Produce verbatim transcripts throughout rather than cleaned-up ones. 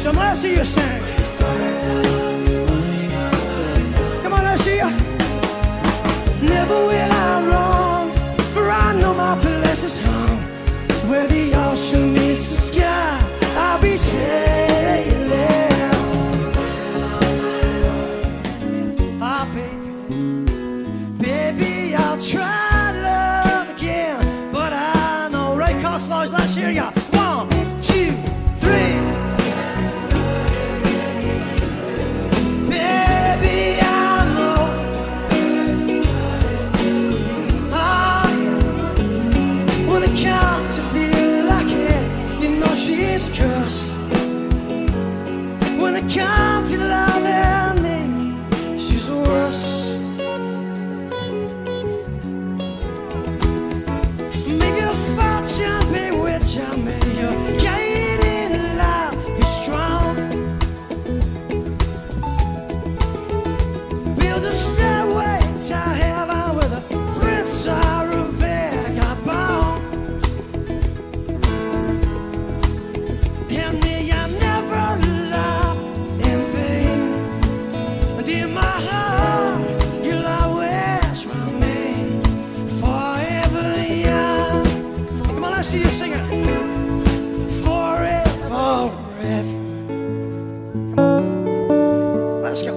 some. Let's see you sing. Come on, let's see you. Never will I roam, for I know my place is home. Where the ocean meets the sky, I'll be sailing. Ah, baby, baby, I'll try love again, but I know Ray Cox lost last year. Yeah, one, two, three. Baby, I know. Ah, yeah. When it comes to being lucky, you know she's cursed. When it comes to loving me, she's worse. Make a fortune, be rich, I may you get in life, be strong. Build a stairway to heaven with a prince or a vagabond. And me, I never loved in vain. And in my heart, you'll always want me forever young. Come on, let's see you sing it. Forever, forever. Come on, let's go.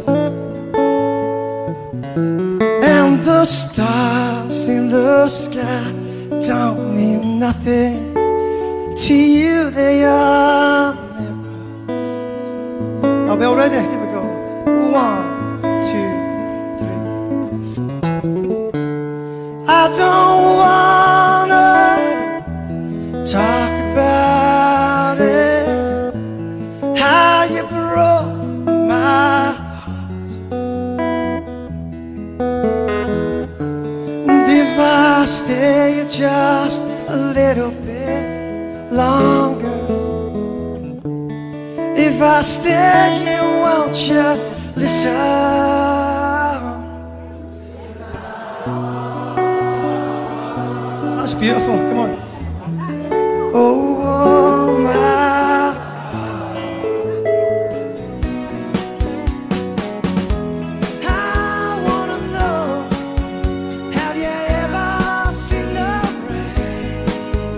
And the stars in the sky don't mean nothing to you, they are mirrors. Are we all ready? Here we go. One, two, three, four. I don't wanna talk about it, how you broke my heart. And if I stay just a little bit longer, if I stay here, won't you listen? That's beautiful, come on. Oh, oh my heart. I wanna know, have you ever seen the rain?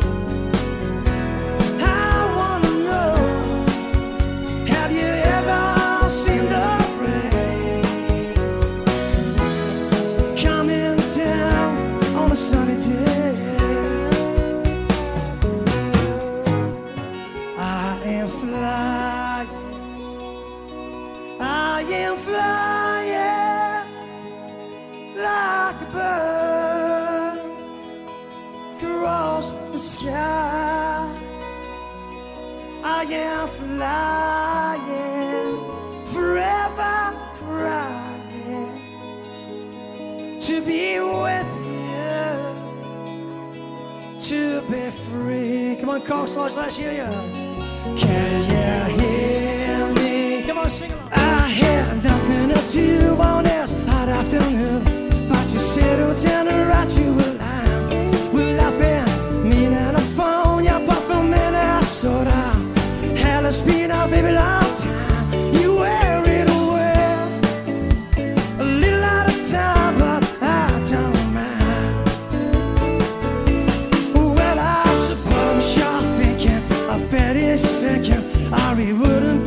I wanna know, have you ever seen the rain coming down on a sunny day? I am flying, I am flying like a bird across the sky. I am flying, forever crying to be with you, to be free. Come on, Cox, let's hear you. Can you hear me? Come on, sing along. I had nothing to do on this hot afternoon, but you settled down and write you a line. Well, I've been meaning to phone you, but for Minnesota, hell, it's been a baby long time. You wear it away, a little out of time, but I don't mind. Well, I suppose you're thinking, I bet it's sinking, or he wouldn't